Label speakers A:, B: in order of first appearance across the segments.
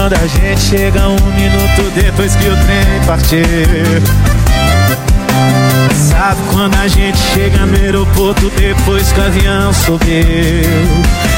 A: quando a gente chega 1 minuto depois que o trem partiu. Sabe quando a gente chega no aeroporto depois que o avião subiu.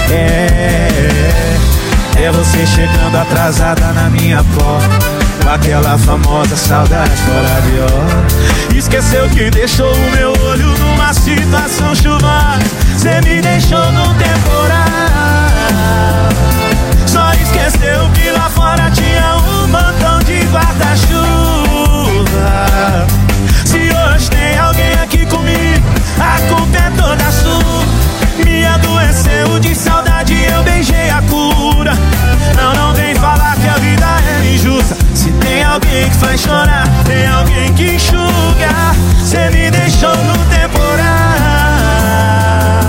A: É você chegando atrasada na minha porta, com aquela famosa saudade fora de hora. Esqueceu que deixou o meu olho numa situação chuvosa. Cê me deixou no temporal. Só esqueceu que lá fora tinha um montão de guarda-chuva. Se hoje tem alguém aqui comigo, a culpa é toda sua. Me adoeceu de saudade, eu beijei a cura. Não vem falar que a vida é injusta. Se tem alguém que faz chorar, tem alguém que enxuga. Cê me deixou no temporal.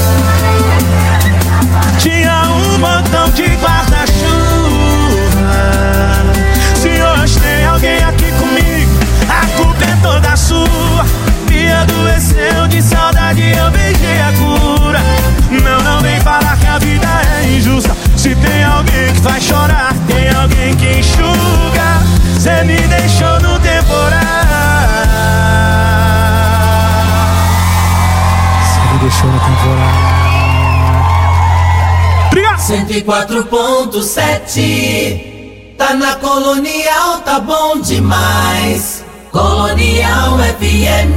A: Tinha um montão de guarda-chuva. Se hoje tem alguém aqui comigo, a culpa é toda sua. Me adoeceu de saudade, eu beijei a cura. Não vem falar que a vida é injusta. Se tem alguém que faz chorar, tem alguém que enxuga. Cê me deixou no temporal. Cê me deixou no temporal. Obrigado.
B: 104.7 tá na Colonial, tá bom demais. Colonial FM.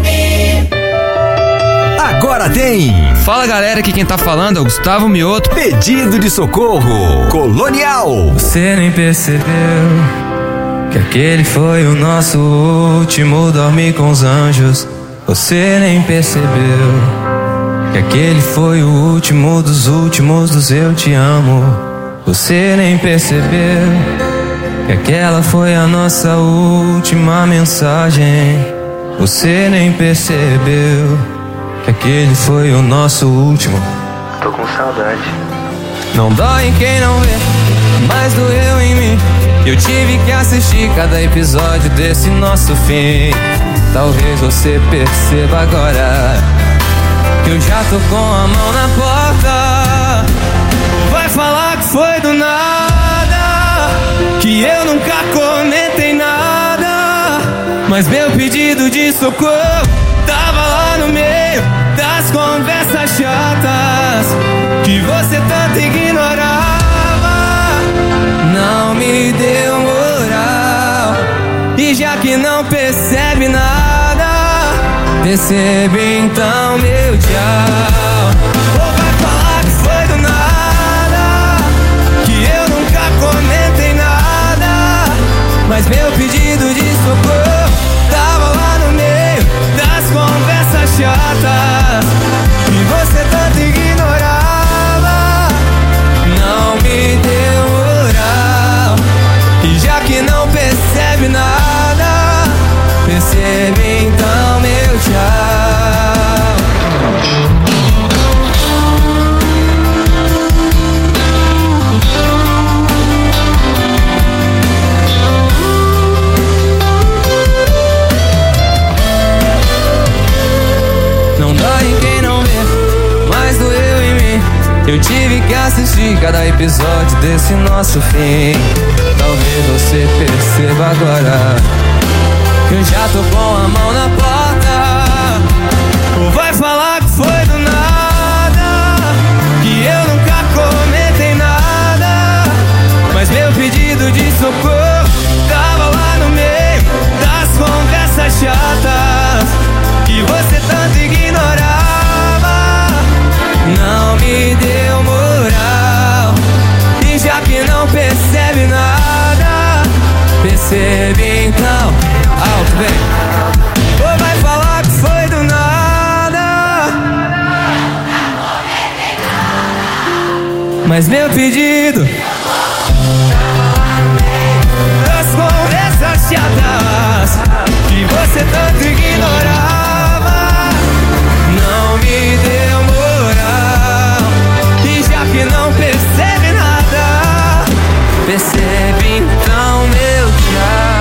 C: Agora tem.
D: Fala galera, aqui quem tá falando é o Gustavo Mioto.
C: Pedido de socorro. Colonial.
E: Você nem percebeu que aquele foi o nosso último dormir com os anjos. Você nem percebeu que aquele foi o último dos eu te amo. Você nem percebeu que aquela foi a nossa última mensagem. Você nem percebeu que aquele foi o nosso último.
F: Tô com saudade.
E: Não dói em quem não vê, mas doeu em mim. Eu tive que assistir cada episódio desse nosso fim. Talvez você perceba agora que eu já tô com a mão na porta. Vai falar que foi do nada, que eu nunca comentei nada, mas meu pedido de socorro tava lá no meio das conversas chatas que você tanto ignorava. Não me deu moral, e já que não percebe nada, percebe então meu tchau. Ou vai falar que foi do nada, que eu nunca comentei nada, mas meu pedido de socorro tava lá no meio das conversas chatas que você tanto ignorava. Não me deu moral, e já que não percebe nada, percebe então meu tchau. Não dói em quem não vê, mas doeu em mim. Eu tive que assistir cada episódio desse nosso fim. Talvez você perceba agora que eu já tô com a mão na porta. Ou vai falar que foi do nada, que eu nunca comentei nada, mas meu pedido de socorro tava lá no meio das conversas chatas que você tanto ignorava. Não me deu moral, e já que não percebe nada, percebe então. Alto, vem. Ou vai falar que foi do nada, mas meu pedido das conversas chatas que você tanto ignorava. Não me deu moral, e já que não percebe nada, percebe então meu tchau.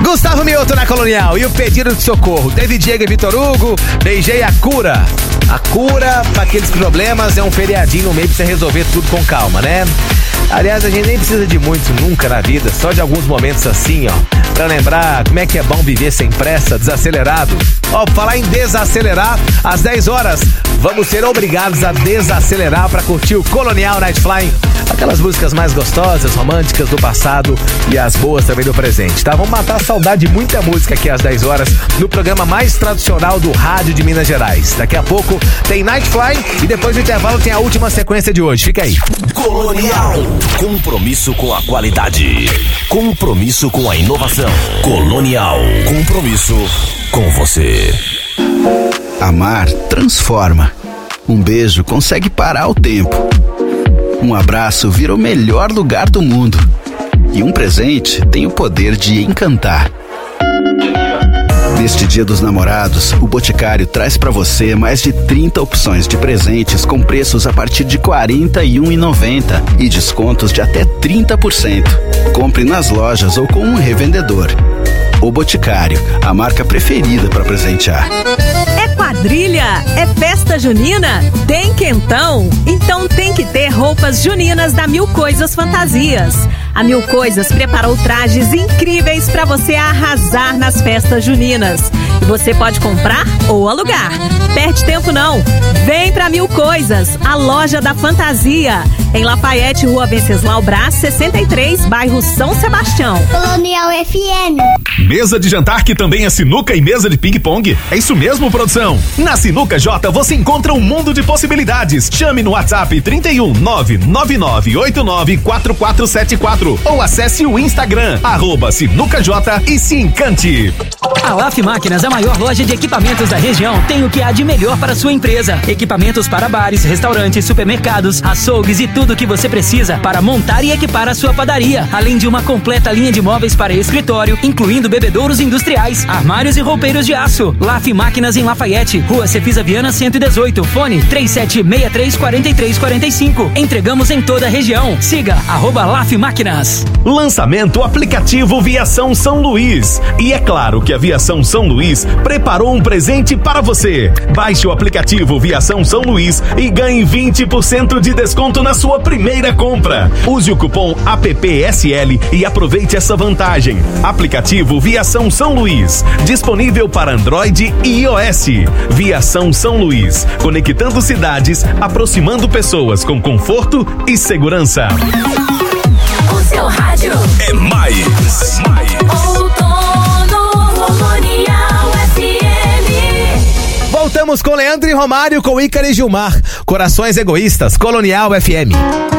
F: Gustavo Mioto na Colonial e o pedido de socorro. David Diego e Vitor Hugo, beijei a cura. A cura pra aqueles problemas é um feriadinho no meio pra você resolver tudo com calma, né? Aliás, a gente nem precisa de muito nunca na vida, só de alguns momentos assim, ó, pra lembrar como é que é bom viver sem pressa, desacelerado. Ó, falar em desacelerar, às 10 horas, vamos ser obrigados a desacelerar pra curtir o Colonial Night Flying. Aquelas músicas mais gostosas, românticas do passado e as boas também do presente, tá? Vamos matar a saudade de muita música aqui às 10 horas no programa mais tradicional do rádio de Minas Gerais. Daqui a pouco tem Night Flying e depois do intervalo tem a última sequência de hoje. Fica aí.
C: Colonial. Compromisso com a qualidade. Compromisso com a inovação. Colonial. Compromisso com você.
G: Amar transforma. Um beijo consegue parar o tempo. Um abraço vira o melhor lugar do mundo. E um presente tem o poder de encantar. Neste Dia dos Namorados, o Boticário traz para você mais de 30 opções de presentes com preços a partir de R$ 41,90 e descontos de até 30%. Compre nas lojas ou com um revendedor. O Boticário, a marca preferida para presentear.
H: É quadrilha? É festa junina? Tem quentão? Então tem que ter roupas juninas da Mil Coisas Fantasias. A Mil Coisas preparou trajes incríveis para você arrasar nas festas juninas. E você pode comprar ou alugar. Perde tempo não. Vem pra Mil Coisas, a loja da fantasia. Em Lafayette, Rua Venceslau Brás, 63, bairro São Sebastião.
I: Colonial FM.
J: Mesa de jantar que também é sinuca e mesa de ping-pong? É isso mesmo, produção? Na Sinuca J você encontra um mundo de possibilidades. Chame no WhatsApp 31 99989 4474 ou acesse o Instagram @SinucaJ e se encante.
K: A LAF Máquinas, a maior loja de equipamentos da região, tem o que há de melhor para sua empresa. Equipamentos para bares, restaurantes, supermercados, açougues e tudo o que você precisa para montar e equipar a sua padaria. Além de uma completa linha de móveis para escritório, incluindo bebedouros industriais, armários e roupeiros de aço. LAF Máquinas em Lafayette, Rua Cefisa Viana 118, fone 3763-4345. Entregamos em toda a região. Siga @LAF Máquinas.
J: Lançamento aplicativo Viação São Luís. E é claro que a Viação São Luís preparou um presente para você. Baixe o aplicativo Viação São Luís e ganhe 20% de desconto na sua primeira compra. Use o cupom APPSL e aproveite essa vantagem. Aplicativo Viação São Luís, disponível para Android e iOS. Viação São Luís, conectando cidades, aproximando pessoas com conforto e segurança.
B: O seu rádio
C: é mais.
B: Outono Colonial FM.
F: Voltamos com Leandro e Romário, com Ícaro e Gilmar. Corações Egoístas, Colonial FM.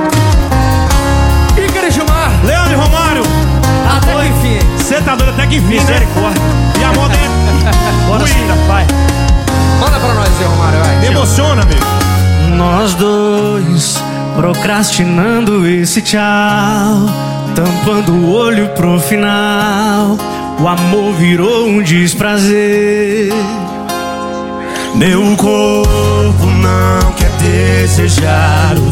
A: Ícaro e Gilmar, Leandro e Romário.
K: Até que enfim.
A: Você tá doido até que enfim, misericórdia. E a moda é... Bora sim, vai.
E: Manda pra nós, Romário, vai.
A: Me emociona, amigo.
L: Nós dois procrastinando esse tchau, tampando o olho pro final. O amor virou um desprazer. Meu corpo não quer desejar o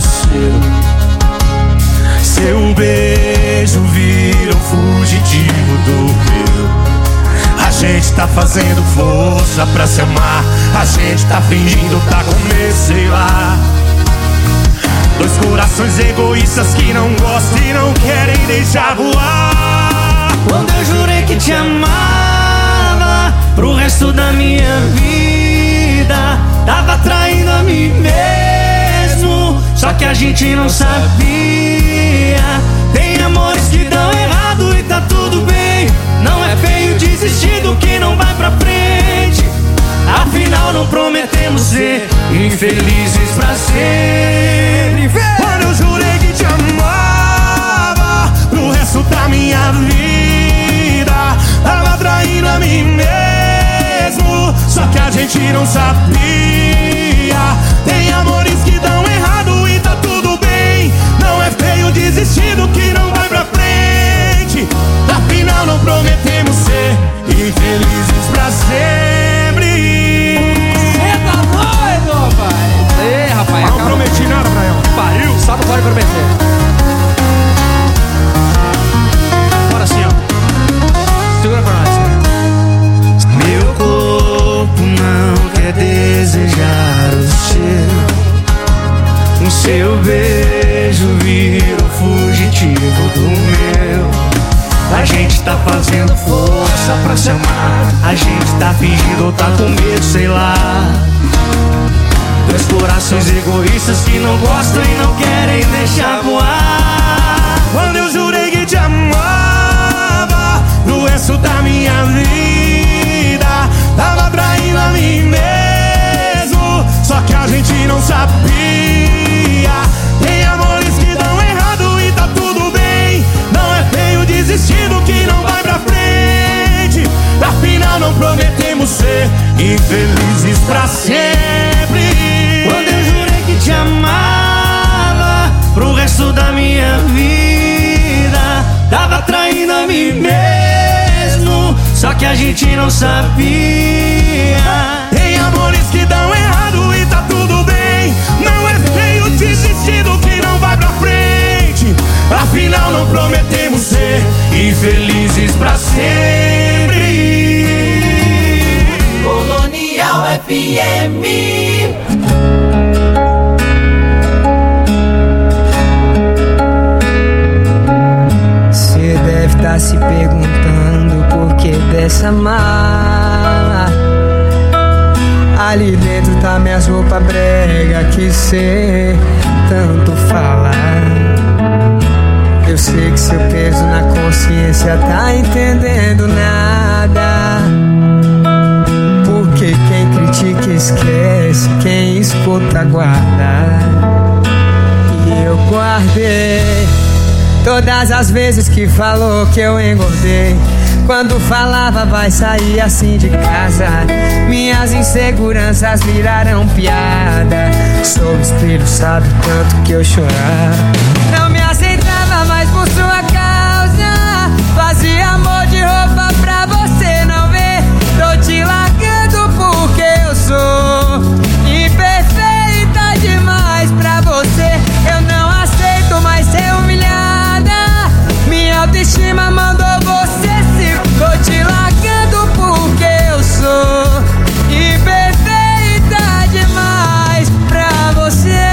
L: seu beijo vira um fugitivo do meu. A gente tá fazendo força pra se amar. A gente tá fingindo tá com medo, sei lá. Dois corações egoístas que não gostam e não querem deixar voar. Quando eu jurei que te amava pro resto da minha vida, tava traindo a mim mesmo, só que a gente não sabia. Tem amores que dão errado e tá tudo bem. Não é feio desistir do que não vai pra frente. Afinal não prometemos ser infelizes pra sempre. Quando eu jurei que te amava pro resto da minha vida, tava traindo a mim mesmo, só que a gente não sabia. Tem amores que dão errado e tá tudo bem. Não é feio desistir do que não vai pra frente. Afinal não prometemos ser infelizes pra sempre.
E: Cê tá doido, rapaz? Ei, rapaz,
A: não prometi nada pra ela.
E: Pariu, só não pode prometer.
A: Bora assim, ó.
E: Segura pra nós.
L: seu beijo vira o fugitivo do meu. A gente tá fazendo força pra se amar. A gente tá fingindo ou tá com medo, sei lá. Dois corações egoístas que não gostam e não querem deixar voar. Quando eu jurei que te amava pro resto da minha vida, tava traindo a mim mesmo, só que a gente não sabia. Tem amores que dão errado e tá tudo bem. Não é feio desistir do que não vai pra frente. Afinal não prometemos ser infelizes pra sempre. Quando eu jurei que te amava pro resto da minha vida, tava traindo a mim mesmo, só que a gente não sabia. Tem amores que dão errado e tá tudo bem. Não é feio desistir do que não vai pra frente. Afinal não prometemos ser infelizes pra sempre.
B: Colonial FM.
E: Cê deve tá se perguntando por que dessa mala. Ali dentro tá minhas roupas brega que cê tanto fala. Eu sei que seu peso na consciência tá entendendo nada. Porque quem critica esquece, quem escuta guarda. E eu guardei todas as vezes que falou que eu engordei. Quando falava vai sair assim de casa, minhas inseguranças viraram piada. Sou espelho, sabe o tanto que eu chorava. Não me aceitava mais por sua causa. Fazia amor de roupa pra você não ver. Tô te largando porque eu sou imperfeita demais pra você. Eu não aceito mais ser humilhada. Minha autoestima mandou você se... Tô te largando porque eu sou imperfeita demais pra você.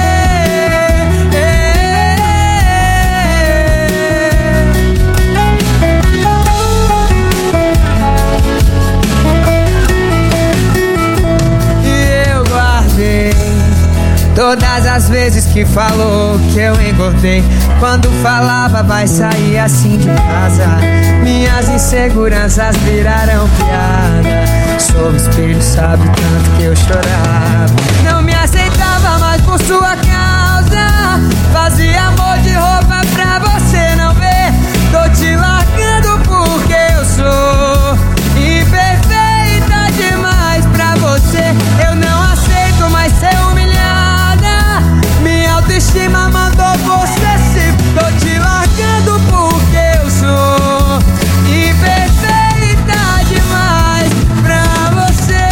E: E eu guardei todas as vezes que falou que eu engordei. Quando falava vai sair assim de casa, minhas inseguranças viraram piada. Sou espelho, sabe o tanto que eu chorava. Não me aceitava mais por sua causa. Fazia amor de roupa pra você não ver. Tô te largando porque eu sou imperfeita demais pra você. Eu não aceito mais ser humilhada. Minha autoestima mandou você se... Tô te largando porque eu sou imperfeita demais pra você.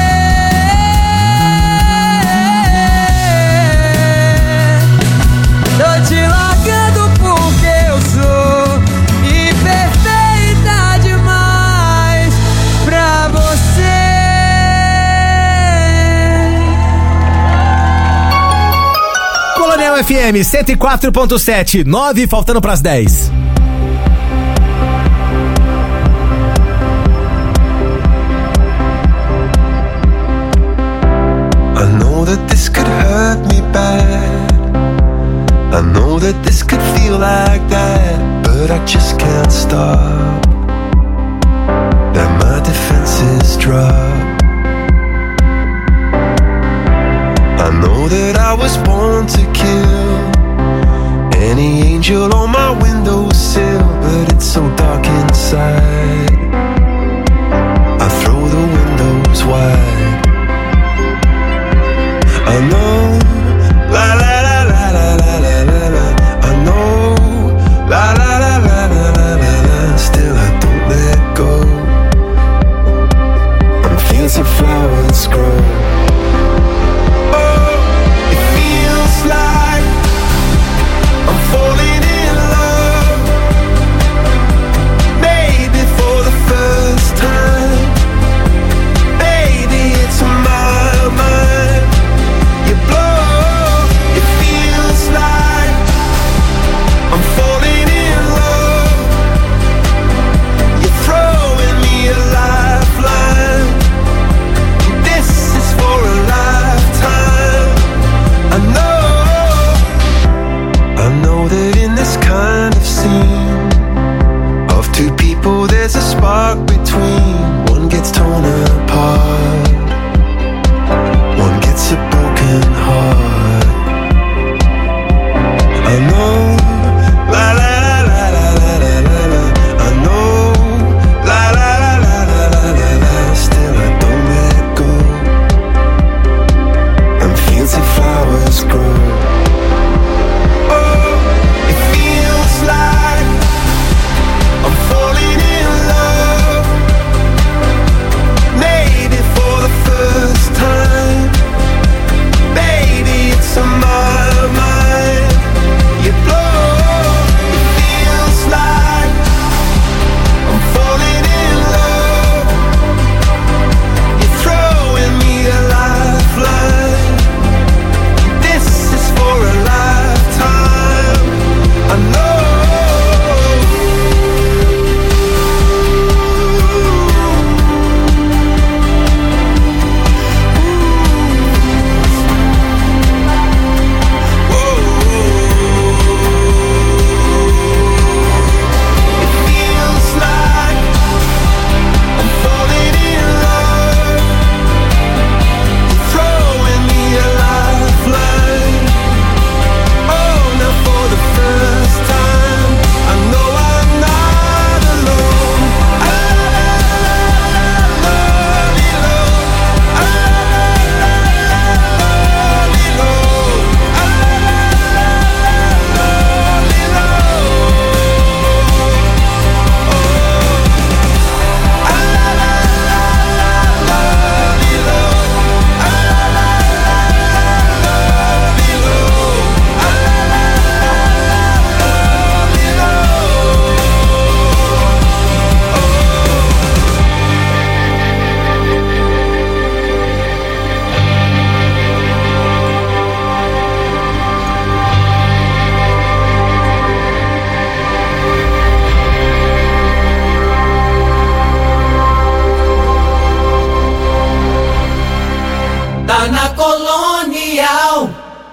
E: Tô te largando porque eu sou imperfeita demais pra você.
F: Colonial FM 104.7, 9 faltando pras 10.
I: I know that this could hurt me bad. I know that this could feel like that, but I just can't stop. That my defenses drop. I know that I was born to kill any angel on my windowsill, but it's so dark inside. I throw the windows wide. I know, la la la la la la la la la. I know, la la la la la la la la. Still I don't let go. I'm fancy flowers grow. Oh, it feels like I'm falling in love. Maybe for the first time. Baby, it's my mind. You blow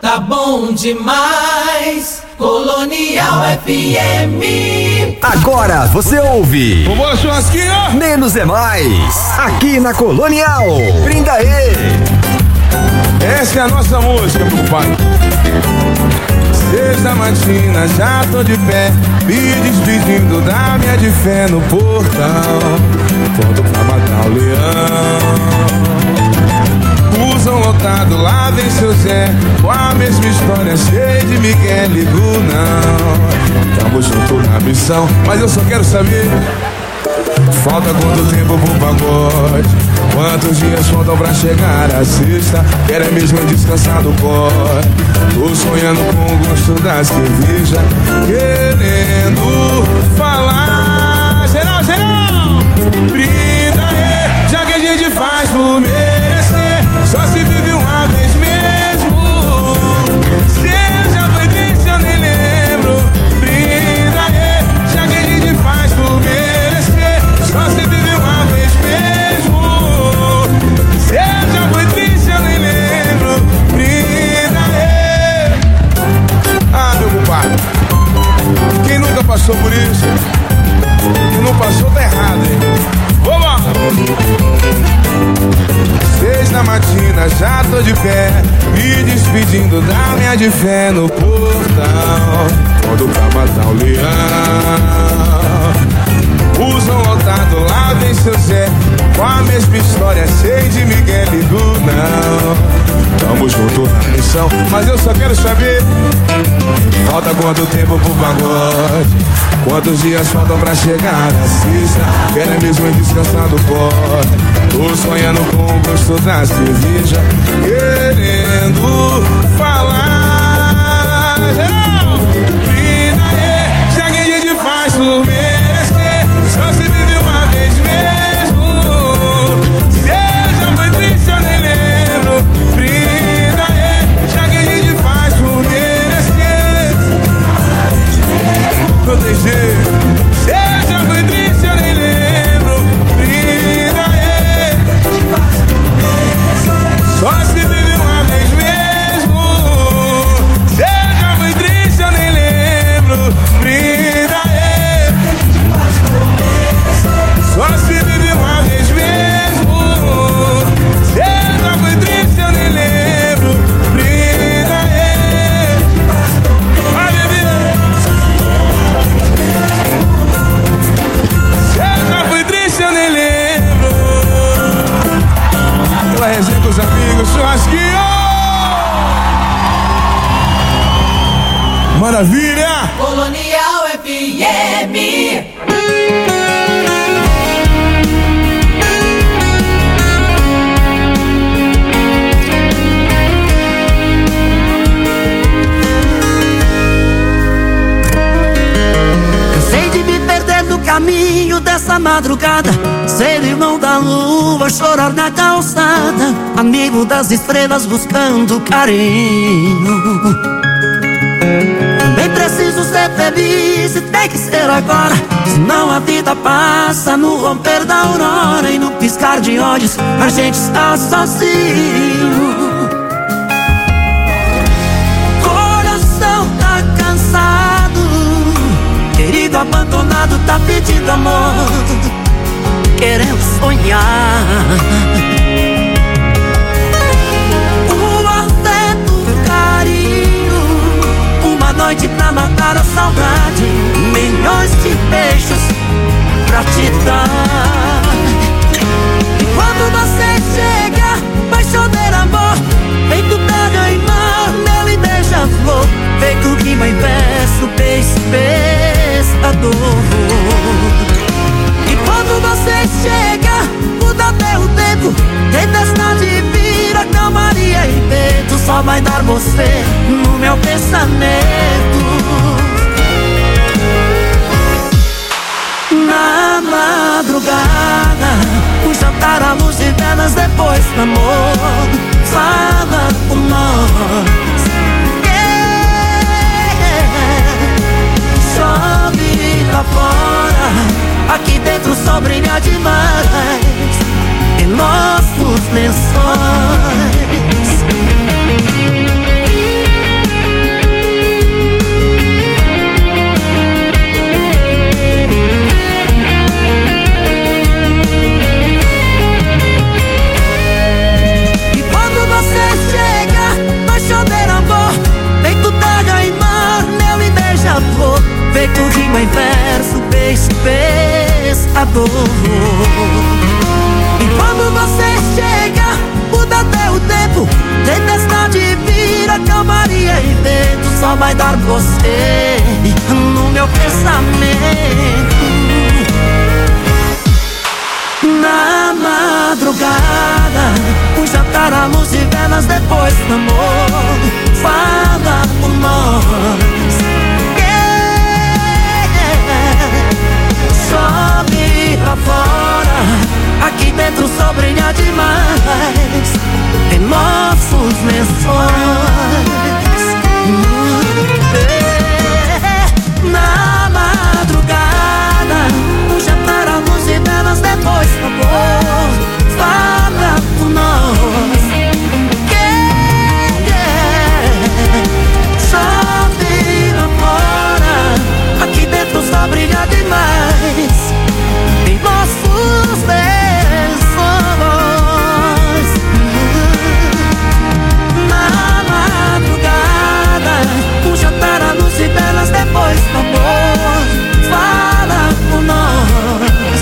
B: tá bom demais. Colonial FM.
C: Agora você ouve.
L: Vambora, churrasquinho!
C: Menos é mais. Aqui na Colonial. Brinda aí.
L: Essa é a nossa música, meu pai. 6 da matina, já tô de pé, me despedindo da minha de fé no portão. Pronto pra matar o leão. Busão lotado, lá vem seu Zé, com a mesma história, cheia de Miguel, ligo não. Tamo junto na missão, mas eu só quero saber, falta quanto tempo pro pagode? Quantos dias faltam pra chegar a sexta? Quero é mesmo descansar do pó. Tô sonhando com o gosto da cerveja, querendo falar. Geral, geral! Brinda aí, já que a gente faz por merecer. Só se vive uma vez mesmo. Se já foi triste, eu nem lembro. Brinda aí, já que a gente faz por merecer. Só se vive uma vez mesmo. Se já foi triste, eu nem lembro. Brinda aí. Ah, meu compadre, quem nunca passou por isso? Quem não passou tá errado, hein? Vamos lá! 6 da matina, já tô de pé, me despedindo da minha de fé no portão. Quando pra matar o leão. Busão lotado, lá vem seu Zé, com a mesma história, cheia de Miguel e não. Tamo junto na missão, mas eu só quero saber, falta quanto tempo pro pagode? Quantos dias faltam pra chegar a sexta? Quero é mesmo descansar do pó. Tô sonhando com o gosto da cerveja, querendo falar. Brinda aí, já que a gente faz por merecer. Só se vive uma vez mesmo. Se já foi triste, eu nem lembro. Brinda aí, já que a gente faz por merecer. Não tem jeito. Se já foi triste, eu nem lembro. Brinda aí. Só se vive uma vez mesmo. Se já foi triste, eu nem lembro. Brinda aí. Só se vive uma vez mesmo. Se já foi triste, eu nem lembro. Brinda aí. Vai, bebê. Se já foi triste, eu nem lembro. Pela resenha com os amigos, churrasquinho. Maravilha!
B: Colonial FM.
M: Cansei de me perder no caminho dessa madrugada, ser irmão da lua, chorar na calçada, amigo das estrelas buscando carinho. Também preciso ser feliz e tem que ser agora, senão a vida passa no romper da aurora e no piscar de olhos a gente está sozinho. Coração tá cansado, querido abandonado tá pedindo amor, querendo sonhar. O afeto, o carinho, uma noite pra matar a saudade, milhões de beijos pra te dar. E quando você chega, vai chover amor, feito terra e mar, nele beija-flor, feito rima em verso, beijo, pescador. E quando você chega, muda até o tempo, tempestade vira calmaria e vento, só vai dar você no meu pensamento. Na madrugada, um jantar à luz de velas, depois do amor, fala por nós. Chove lá fora, aqui dentro o sol brilha demais em nossos lençóis. dor. E quando você chega, muda até o tempo. Tempestade vira calmaria e vento. Só vai dar você no meu pensamento. Na madrugada, um jantar à luz de velas depois do amor. Fala por nós, sobe pra fora. Aqui dentro só brilha demais em nossos lençóis. Na madrugada, um jantar à luz de velas depois do amor. Fala por nós, sobe pra fora. Aqui dentro só brilha demais em nossos lençóis. Na madrugada, um jantar à luz de velas depois do amor. Fala por nós,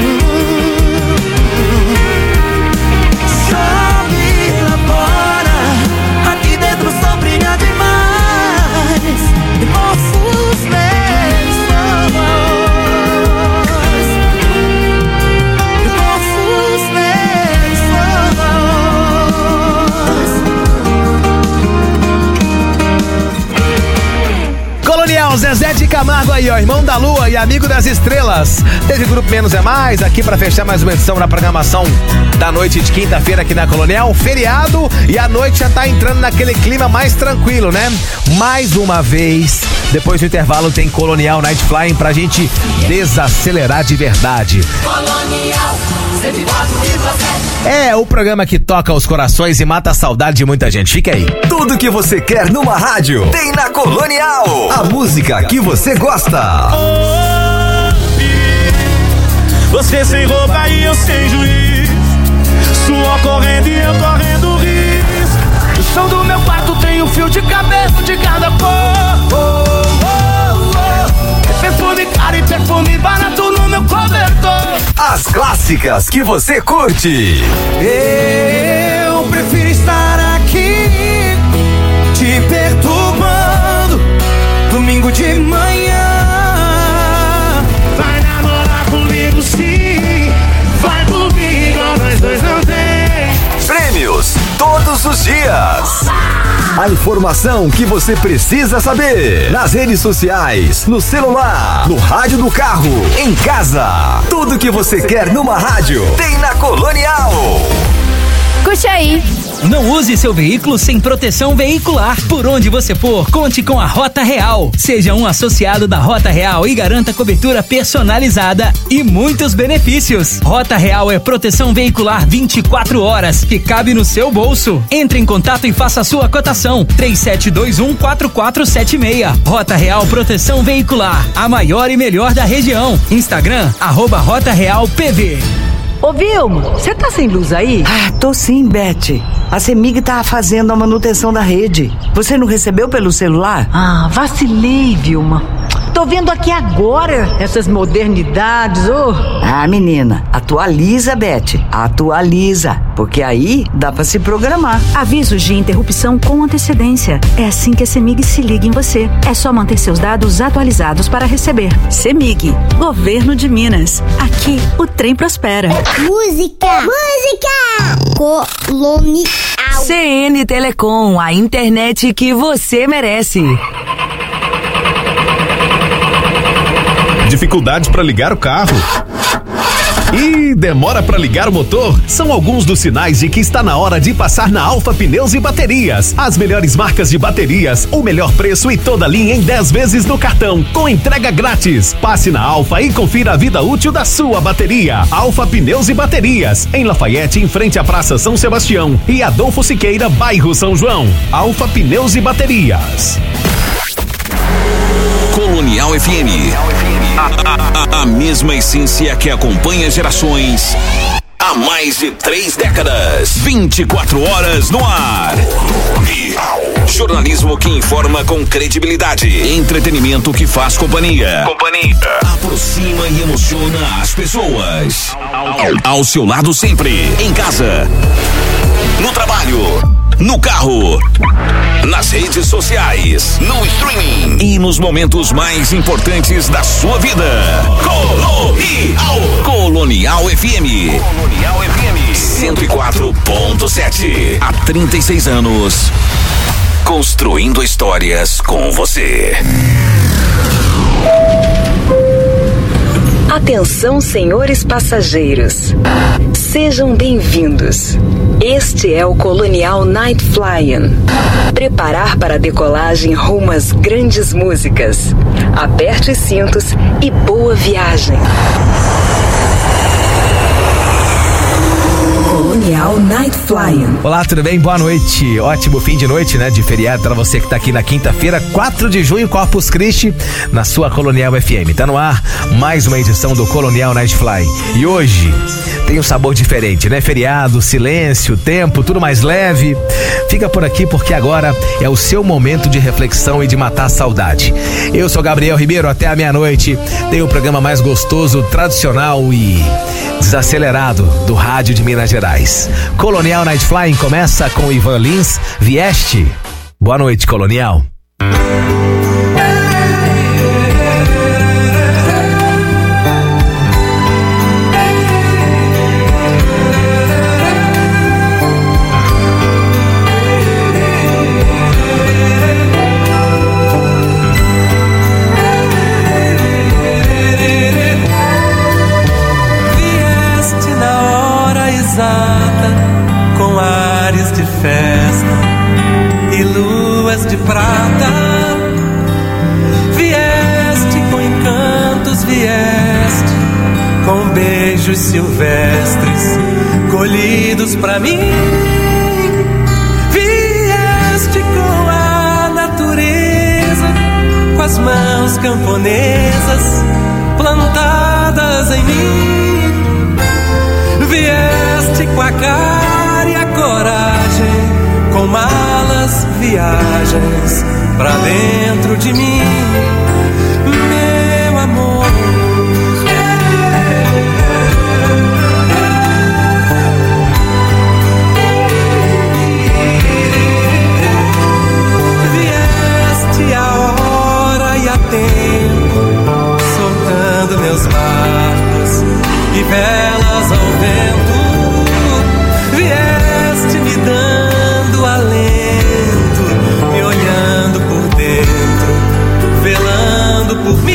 M: chove lá fora. Aqui dentro só brilha demais em nossos lençóis. Nossos lençóis.
F: Colonial, Zezé de Camargo aí, ó, irmão da lua e amigo das estrelas. Teve Grupo Menos é Mais aqui pra fechar mais uma edição na programação da noite de quinta-feira aqui na Colonial. Feriado e a noite já tá entrando naquele clima mais tranquilo, né? Mais uma vez, depois do intervalo tem Colonial Night Flying pra gente desacelerar de verdade.
B: Colonial 104,7.
F: É o programa que toca os corações e mata a saudade de muita gente. Fica aí.
C: Tudo que você quer numa rádio tem na Colonial. A música que você gosta.
A: Você sem roupa e eu sem juiz. Suor correndo e eu correndo risco.
L: No chão do meu quarto tem um fio de cabelo de cada cor. Perfume caro e perfume barato no meu cobertor.
C: As clássicas que você curte.
L: Eu prefiro estar aqui te perturbando domingo de manhã.
A: Vai namorar comigo sim. Vai por mim igual nós dois não tem.
C: Prêmios todos os dias. A informação que você precisa saber. Nas redes sociais, no celular, no rádio do carro, em casa. Tudo que você quer numa rádio tem na Colonial.
N: Curte aí.
K: Não use seu veículo sem proteção veicular. Por onde você for, conte com a Rota Real. Seja um associado da Rota Real e garanta cobertura personalizada e muitos benefícios. Rota Real é proteção veicular 24 horas que cabe no seu bolso. Entre em contato e faça a sua cotação. 3721-4476. Rota Real Proteção Veicular, a maior e melhor da região. Instagram, @RotaRealPV.
O: Ô Vilma, você tá sem luz aí?
P: Ah, tô sim, Beth. A CEMIG tá fazendo a manutenção da rede. Você não recebeu pelo celular?
O: Ah, vacilei, Vilma. Tô vendo aqui agora essas modernidades,
P: Ah, menina, atualiza, Beth. Atualiza, porque aí dá pra se programar.
Q: Avisos de interrupção com antecedência. É assim que a CEMIG se liga em você. É só manter seus dados atualizados para receber. CEMIG, Governo de Minas. Aqui o trem prospera.
R: Música! Colonial.
S: CN Telecom, a internet que você merece.
J: Dificuldades para ligar o carro? E demora para ligar o motor? São alguns dos sinais de que está na hora de passar na Alfa Pneus e Baterias. As melhores marcas de baterias, o melhor preço e toda a linha em 10 vezes no cartão, com entrega grátis. Passe na Alfa e confira a vida útil da sua bateria. Alfa Pneus e Baterias, em Lafayette, em frente à Praça São Sebastião e Adolfo Siqueira, bairro São João. Alfa Pneus e Baterias.
T: Colonial FM. A mesma essência que acompanha gerações há mais de 3 décadas. 24 horas no ar. Jornalismo que informa com credibilidade. Entretenimento que faz companhia. Aproxima e emociona as pessoas. Ao seu lado sempre. Em casa. No trabalho. No carro. Nas redes sociais. No streaming. E nos momentos mais importantes da sua vida. Colonial FM. 104.7. Há 36 anos. Construindo histórias com você.
R: Atenção, senhores passageiros. Sejam bem-vindos. Este é o Colonial Night Flying. Preparar para a decolagem rumo às grandes músicas. Aperte os cintos e boa viagem. Colonial Night Flying.
F: Olá, tudo bem? Boa noite. Ótimo fim de noite, né? De feriado para você que tá aqui na quinta-feira, 4 de junho, Corpus Christi, na sua Colonial FM. Tá no ar mais uma edição do Colonial Night Flying. E hoje tem um sabor diferente, né? Feriado, silêncio, tempo, tudo mais leve. Fica por aqui porque agora é o seu momento de reflexão e de matar a saudade. Eu sou Gabriel Ribeiro, até a meia-noite. Tem o programa mais gostoso, tradicional e desacelerado do rádio de Minas Gerais. Colonial Night Flying começa com Ivan Lins, Vieste. Boa noite, Colonial.
U: Com ares de festa e luas de prata, vieste com encantos, vieste com beijos silvestres colhidos pra mim, vieste com a natureza, com as mãos camponesas plantadas em mim. Vieste com a cara e a coragem, com malas, viagens pra dentro de mim, meu amor. Vieste a hora e a tempo, soltando meus barcos e velas ao vento. Vieste me dando alento, me olhando por dentro, velando por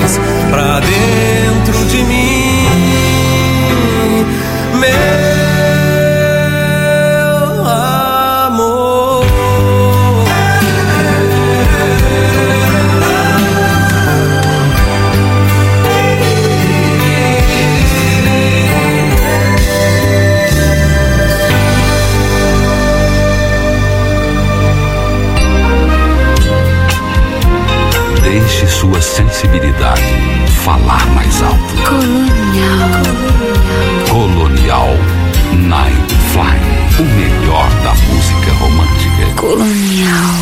U: viagens pra dentro de mim, meu amor.
T: Deixe sua sensibilidade falar mais alto. Colonial Night Fly, o melhor da música romântica.
B: Colonial.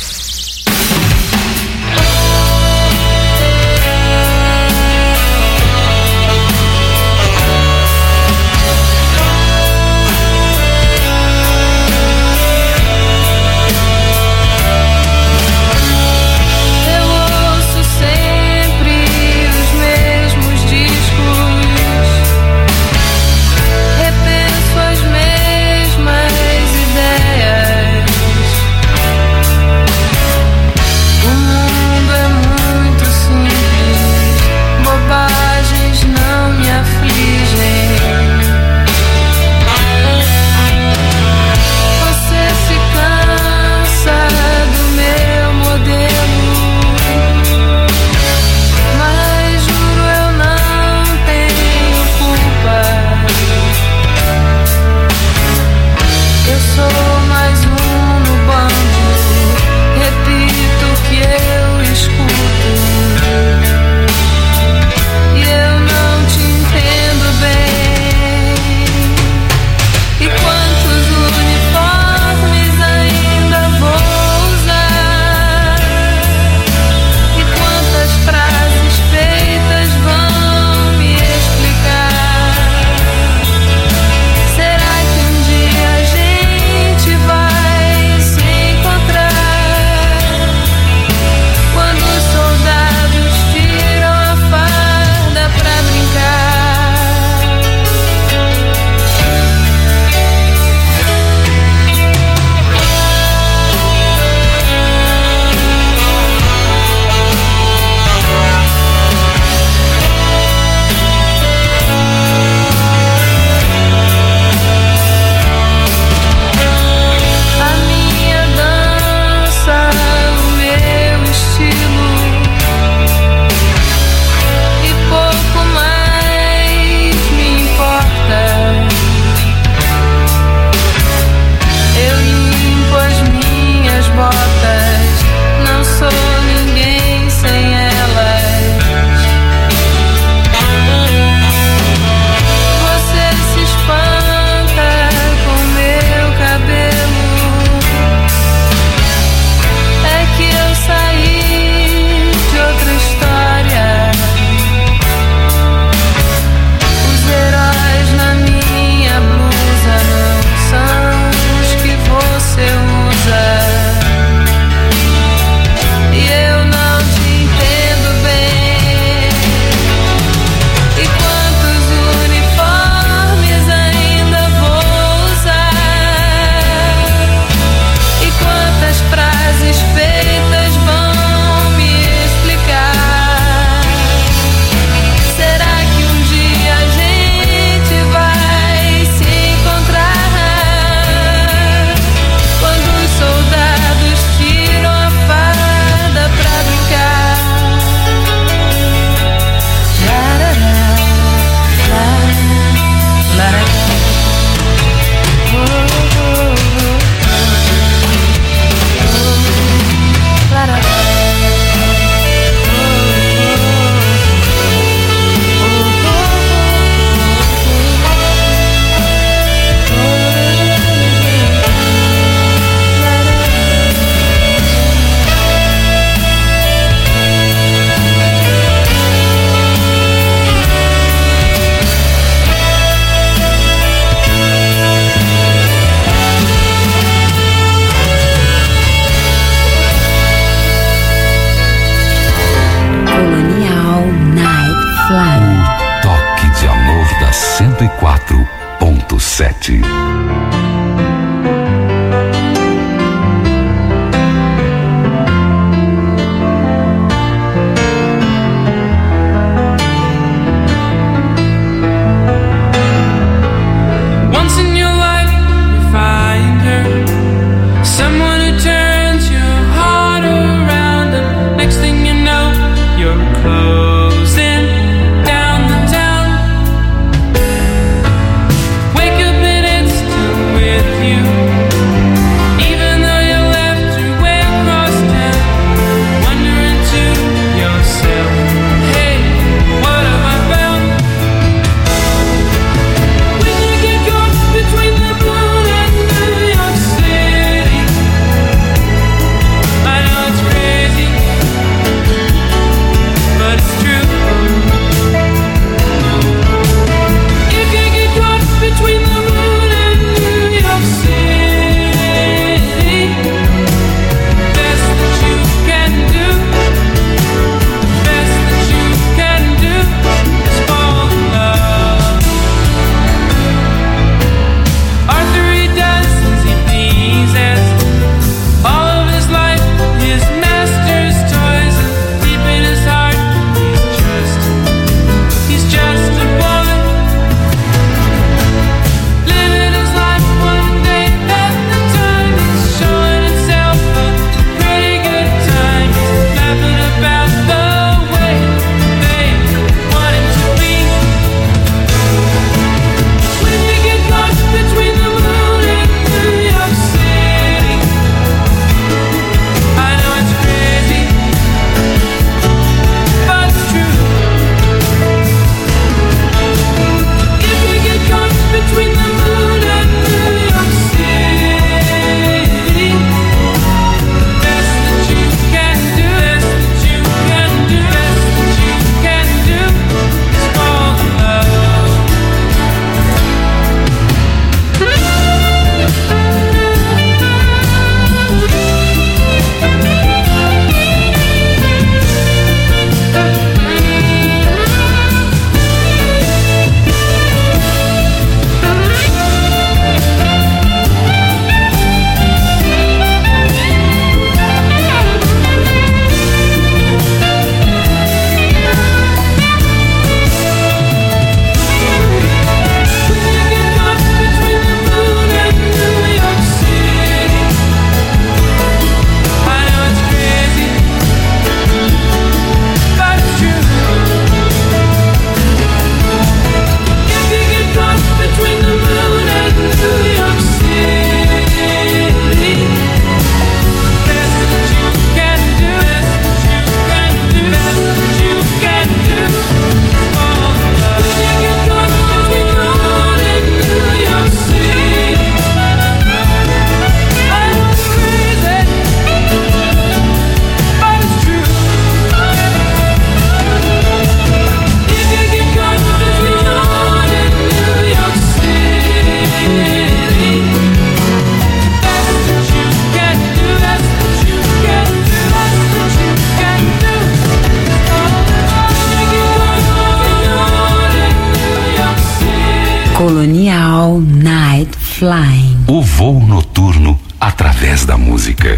T: O toque de amor da 104.7.
D: Night Flying.
T: O voo noturno através da música.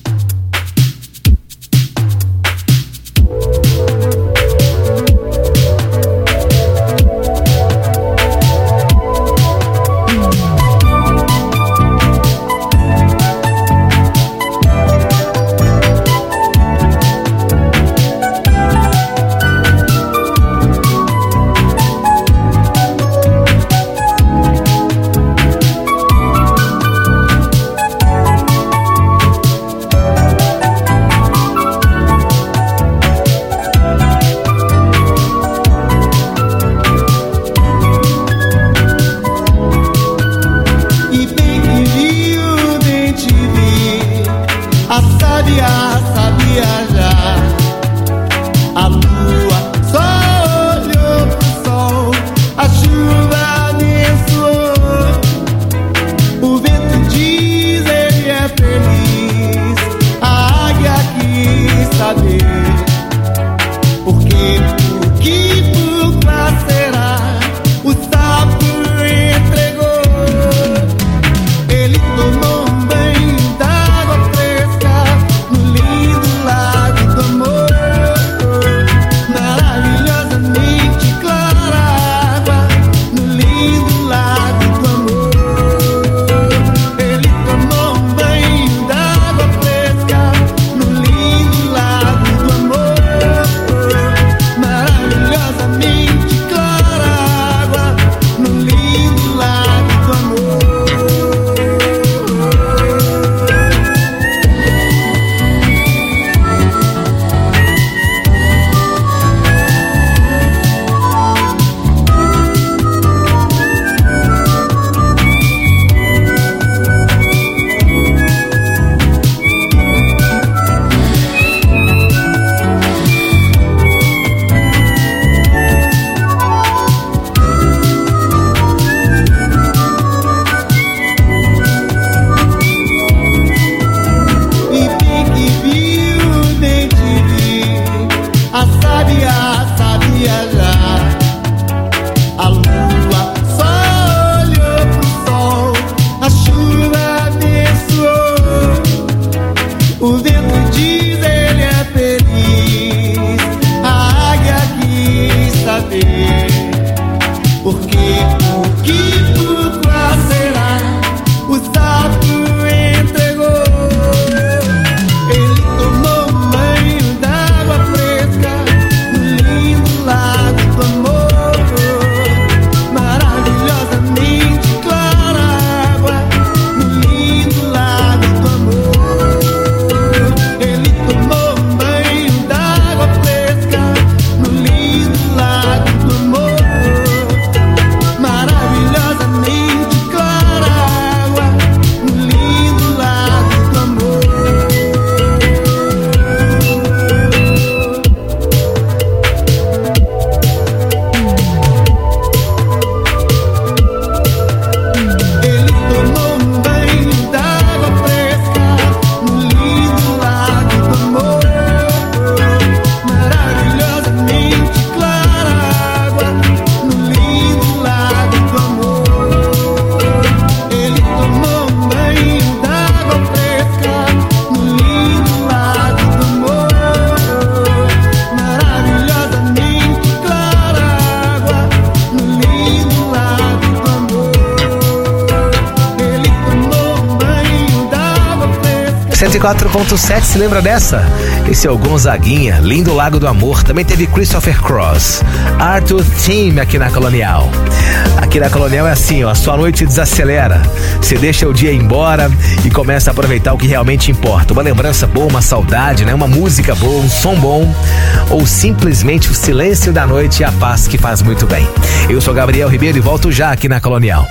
F: Se lembra dessa? Esse é o Gonzaguinha, Lindo Lago do Amor. Também teve Christopher Cross, Arthur Theme aqui na Colonial. Aqui na Colonial é assim, ó, a sua noite desacelera. Você deixa o dia ir embora e começa a aproveitar o que realmente importa. Uma lembrança boa, uma saudade, né? Uma música boa, um som bom, ou simplesmente o silêncio da noite e a paz que faz muito bem. Eu sou Gabriel Ribeiro e volto já aqui na Colonial.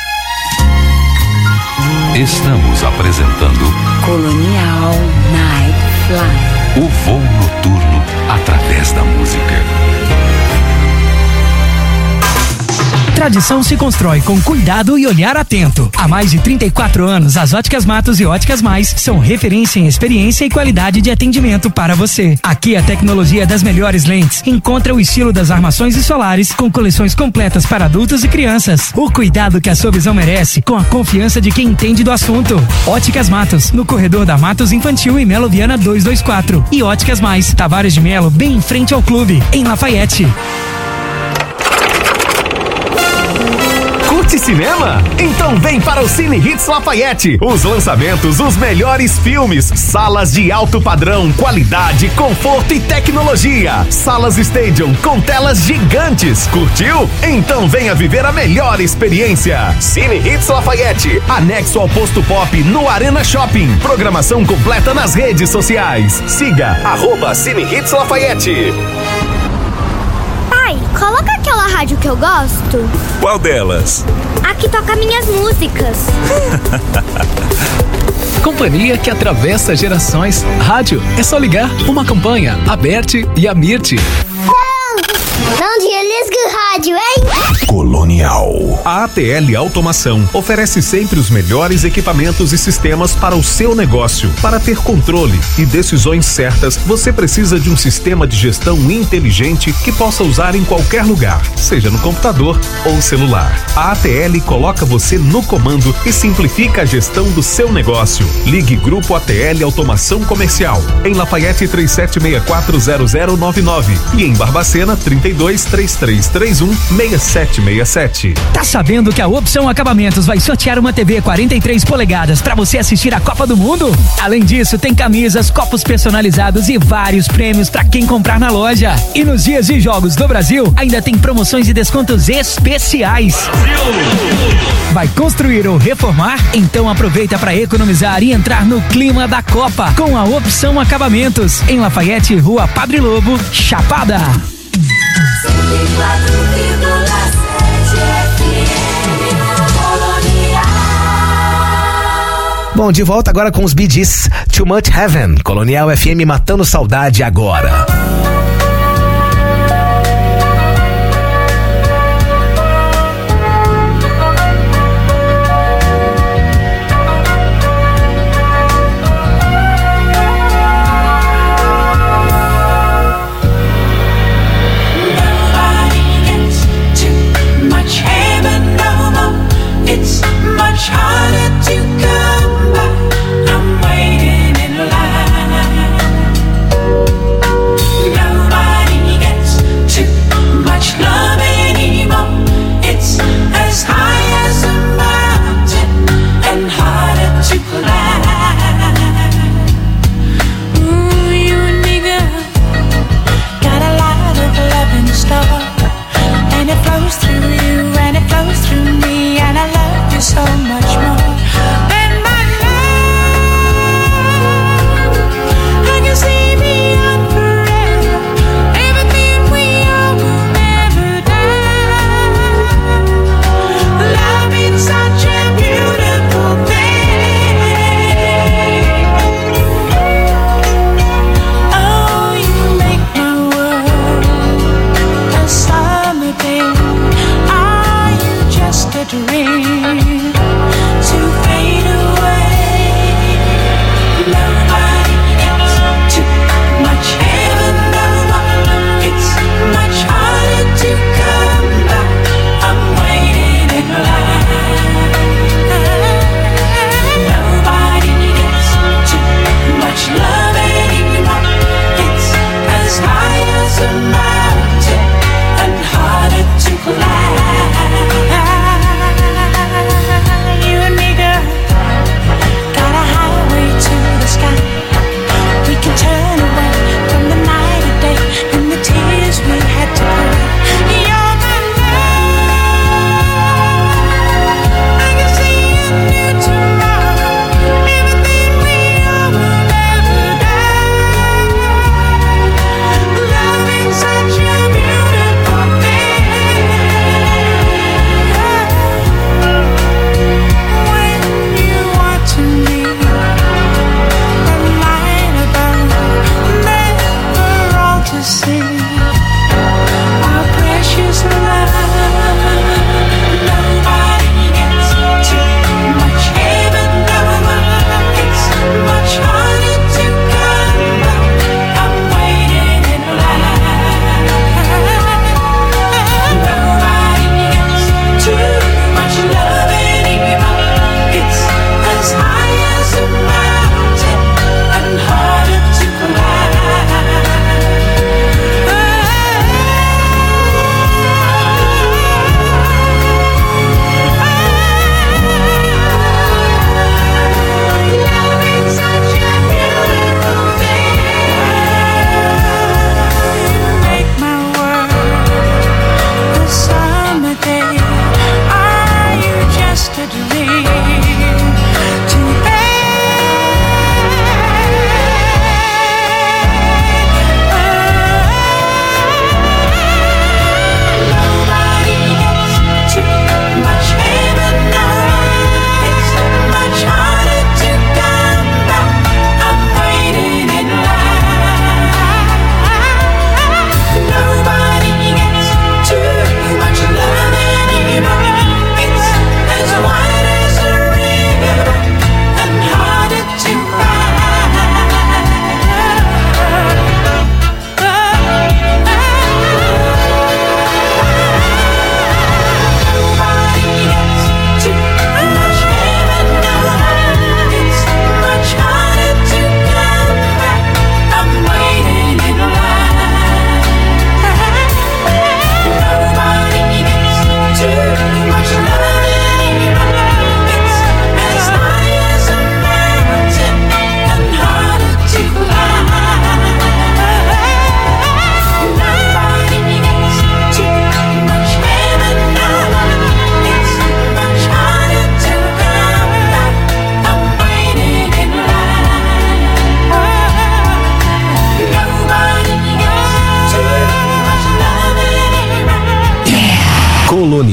T: Estamos apresentando
D: Colonial Night Flying.
T: O voo noturno através da música.
K: Tradição se constrói com cuidado e olhar atento. Há mais de 34 anos, as Óticas Matos e Óticas Mais são referência em experiência e qualidade de atendimento para você. Aqui a tecnologia das melhores lentes encontra o estilo das armações e solares com coleções completas para adultos e crianças. O cuidado que a sua visão merece com a confiança de quem entende do assunto. Óticas Matos, no corredor da Matos Infantil e Melo Viana 224. E Óticas Mais, Tavares de Melo, bem em frente ao clube, em Lafayette.
J: Curte cinema? Então vem para o Cine Hits Lafayette. Os lançamentos, os melhores filmes, salas de alto padrão, qualidade, conforto e tecnologia. Salas Stadium com telas gigantes. Curtiu? Então venha viver a melhor experiência. Cine Hits Lafayette, anexo ao Posto Pop no Arena Shopping. Programação completa nas redes sociais. Siga @Cine Hits Lafayette.
G: Pai, coloca aquela rádio que eu gosto.
J: Qual delas?
G: A que toca minhas músicas.
V: Companhia que atravessa gerações. Rádio é só ligar. Uma campanha, a Berti e a Mirti.
G: Não desliga o rádio, hein?
J: Colonial. A ATL Automação oferece sempre os melhores equipamentos e sistemas para o seu negócio. Para ter controle e decisões certas, você precisa de um sistema de gestão inteligente que possa usar em qualquer lugar, seja no computador ou celular. A ATL coloca você no comando e simplifica a gestão do seu negócio. Ligue Grupo ATL Automação Comercial em Lafayette 37640099 e em Barbacena 3233316767.
K: Tá sabendo que a Opção Acabamentos vai sortear uma TV 43 polegadas para você assistir a Copa do Mundo? Além disso, tem camisas, copos personalizados e vários prêmios para quem comprar na loja. E nos dias de jogos do Brasil, ainda tem promoções e descontos especiais. Vai construir ou reformar? Então aproveita para economizar e entrar no clima da Copa com a Opção Acabamentos em Lafayette, Rua Padre Lobo, Chapada.
F: Bom, de volta agora com os Bee Gees, Too Much Heaven, Colonial FM matando saudade agora.
B: It's much harder to come by. I'm waiting in line. Nobody gets too much love anymore. It's as high as a mountain and harder to climb. Ooh, you and me, girl, got a lot of love in store, and it flows through you and it flows through me, and I love you so much more than my love. I can see beyond forever, everything we are will never die. Love is such a beautiful thing. Oh, you make my world a summer day. Are you just a dream to fade away? Nobody gets too much heaven, no more. It's much harder to come by. I'm waiting in line. Nobody gets too much love anymore. It's as high as a mountain and harder to climb. You and me, girl, got a highway to the sky.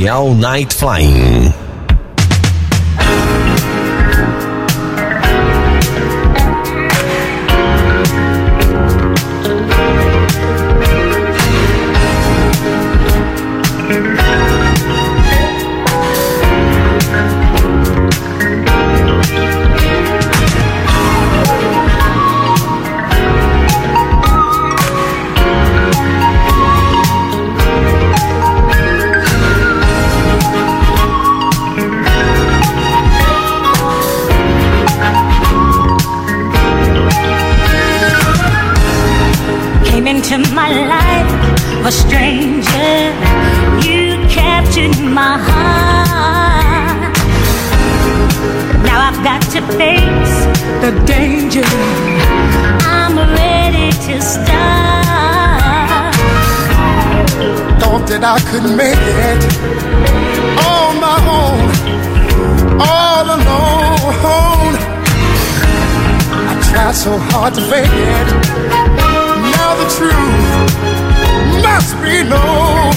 C: Colonial Night Flying.
B: Into my life, a stranger, you captured my heart. Now I've got to face the danger. I'm ready to start.
E: Thought that I could make it on my own, all alone. I tried so hard to fake it. Now the truth must be known.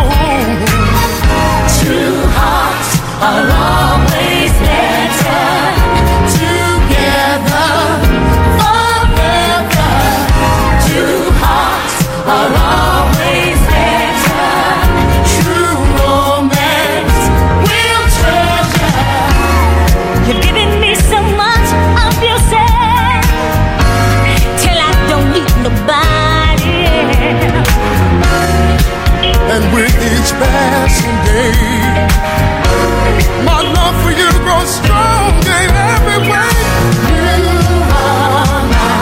B: Two hearts are always better together forever. Two hearts are always better. True romance we'll treasure. You've given me so much of yourself till I don't need nobody.
E: And with each passing day, my love for you grows stronger in every way.
B: You are my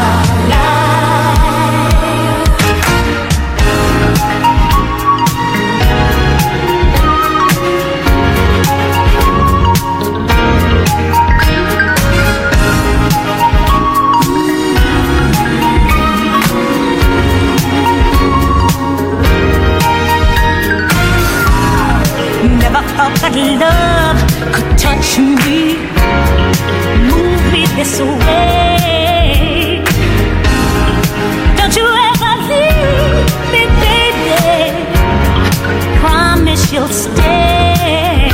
B: But love could touch me, move me this way. Don't you ever leave me, baby. Promise you'll stay.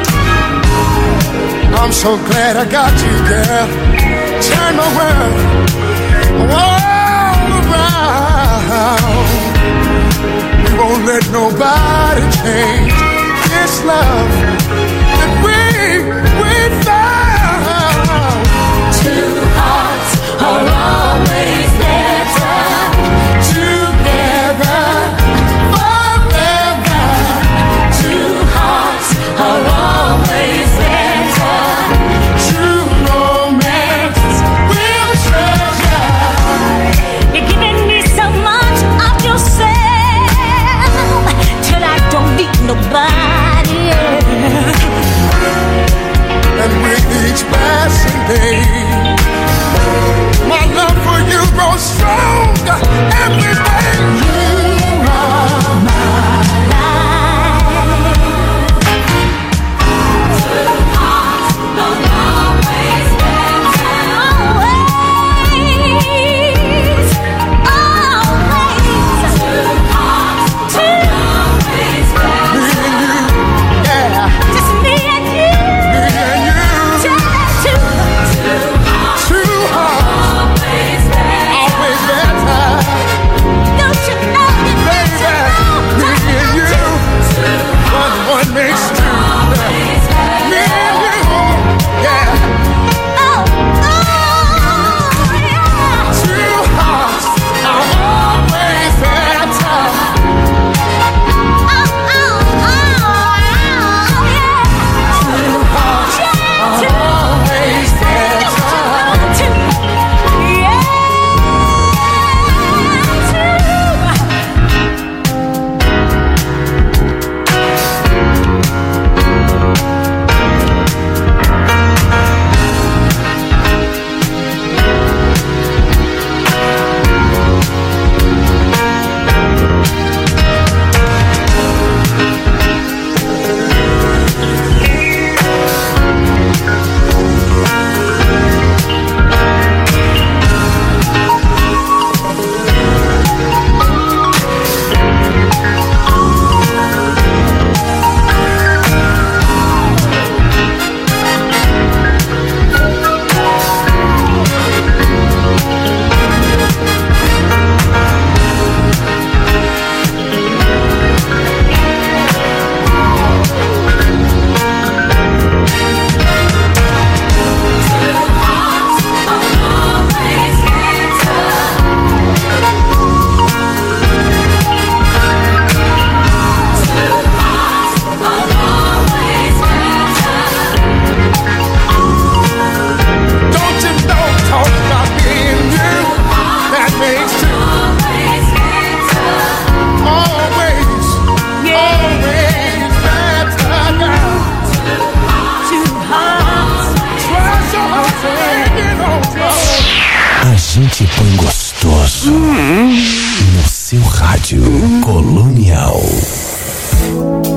E: I'm so glad I got you, girl. Turn my world all around. We won't let nobody change this love that we found.
B: Two hearts are always better together forever. Two hearts are always better. True romance we'll treasure. You're giving me so much of yourself till I don't need nobody.
C: te põe gostoso. No seu rádio Colonial.